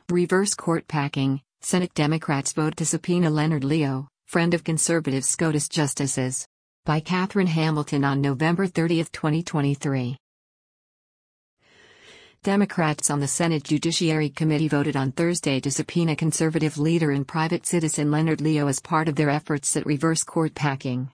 Reverse court packing. Senate Democrats vote to subpoena Leonard Leo, friend of conservative SCOTUS justices. By Catherine Hamilton on November 30, 2023. Democrats on the Senate Judiciary Committee voted on Thursday to subpoena conservative leader and private citizen Leonard Leo as part of their efforts at reverse court packing.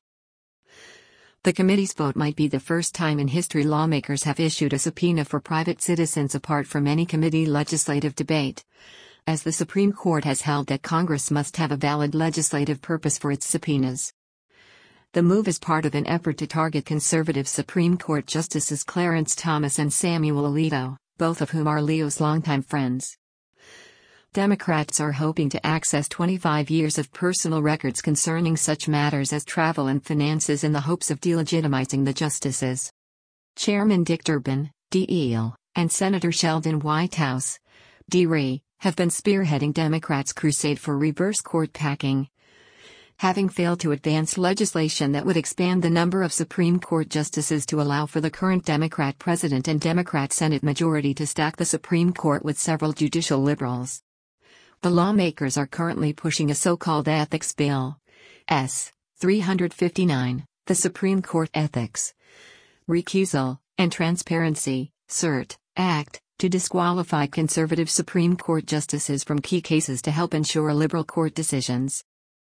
The committee's vote might be the first time in history lawmakers have issued a subpoena for private citizens apart from any committee legislative debate, as the Supreme Court has held that Congress must have a valid legislative purpose for its subpoenas. The move is part of an effort to target conservative Supreme Court Justices Clarence Thomas and Samuel Alito, both of whom are Leo's longtime friends. Democrats are hoping to access 25 years of personal records concerning such matters as travel and finances in the hopes of delegitimizing the justices. Chairman Dick Durbin, D.E.L., and Senator Sheldon Whitehouse, D.R., have been spearheading Democrats' crusade for reverse court packing, having failed to advance legislation that would expand the number of Supreme Court justices to allow for the current Democrat president and Democrat Senate majority to stack the Supreme Court with several judicial liberals. The lawmakers are currently pushing a so-called Ethics Bill, S. 359, the Supreme Court Ethics, Recusal, and Transparency, CERT, Act, to disqualify conservative Supreme Court justices from key cases to help ensure liberal court decisions.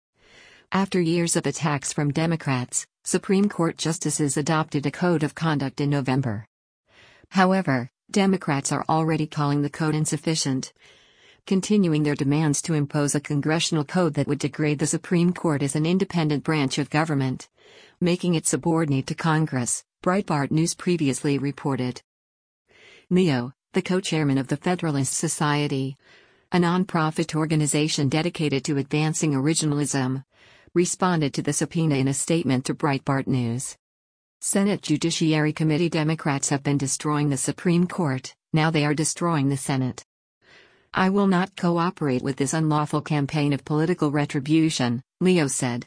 After years of attacks from Democrats, Supreme Court justices adopted a code of conduct in November. However, Democrats are already calling the code insufficient, continuing their demands to impose a congressional code that would degrade the Supreme Court as an independent branch of government, making it subordinate to Congress, Breitbart News previously reported. Leo, the co-chairman of the Federalist Society, a non-profit organization dedicated to advancing originalism, responded to the subpoena in a statement to Breitbart News. Senate Judiciary Committee Democrats have been destroying the Supreme Court, now they are destroying the Senate. I will not cooperate with this unlawful campaign of political retribution, Leo said.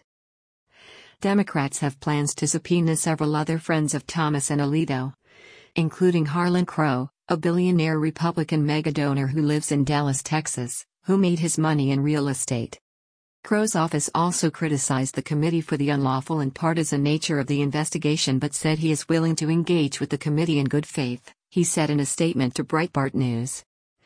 Democrats have plans to subpoena several other friends of Thomas and Alito, including Harlan Crow, a billionaire Republican megadonor who lives in Dallas, Texas, who made his money in real estate. Crow's office also criticized the committee for the unlawful and partisan nature of the investigation but said he is willing to engage with the committee in good faith, he said in a statement to Breitbart News.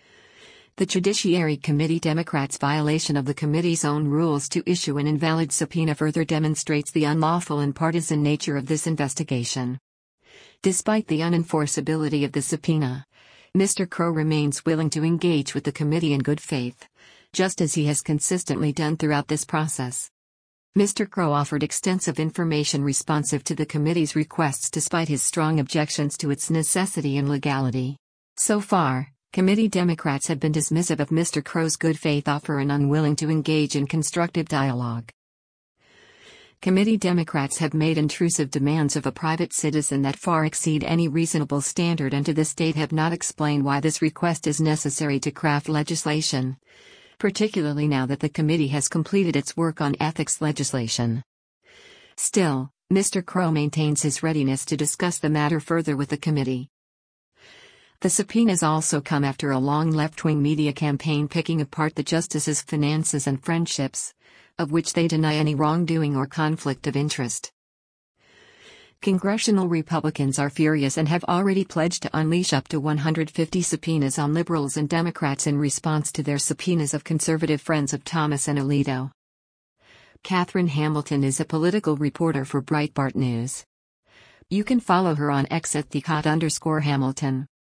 The Judiciary Committee Democrats' violation of the committee's own rules to issue an invalid subpoena further demonstrates the unlawful and partisan nature of this investigation. Despite the unenforceability of the subpoena, Mr. Crow remains willing to engage with the committee in good faith, just as he has consistently done throughout this process. Mr. Crow offered extensive information responsive to the committee's requests despite his strong objections to its necessity and legality. So far, committee Democrats have been dismissive of Mr. Crow's good faith offer and unwilling to engage in constructive dialogue. Committee Democrats have made intrusive demands of a private citizen that far exceed any reasonable standard and to this date have not explained why this request is necessary to craft legislation, particularly now that the committee has completed its work on ethics legislation. Still, Mr. Crow maintains his readiness to discuss the matter further with the committee. The subpoenas also come after a long left-wing media campaign picking apart the justices' finances and friendships, of which they deny any wrongdoing or conflict of interest. Congressional Republicans are furious and have already pledged to unleash up to 150 subpoenas on liberals and Democrats in response to their subpoenas of conservative friends of Thomas and Alito. Catherine Hamilton is a political reporter for Breitbart News. You can follow her on X at @Hamilton.